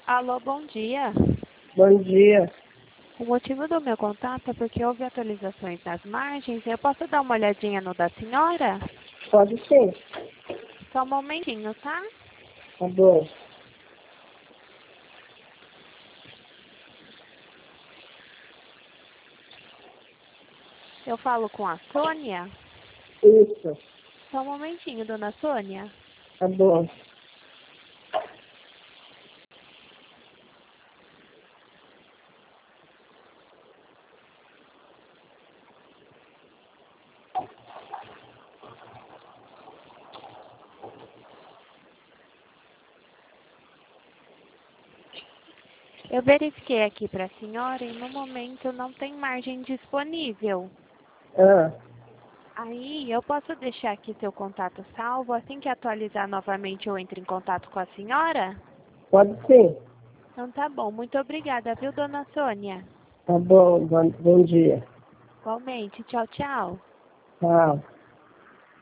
Alô, bom dia. Bom dia. O motivo do meu contato é porque houve atualizações nas margens. Eu posso dar uma olhadinha no da senhora? Pode sim. Só um momentinho, tá? Tá bom. Eu falo com a Sônia. Isso. Só um momentinho, dona Sônia. Tá bom. Eu verifiquei aqui para a senhora e no momento não tem margem disponível. Ah, Aí eu posso deixar aqui seu contato salvo. Assim que atualizar novamente eu entro em contato com a senhora? pode sim. Então tá bom. Muito obrigada, viu, dona Sônia? Tá bom. Bom dia. Igualmente. Tchau, tchau. Tchau.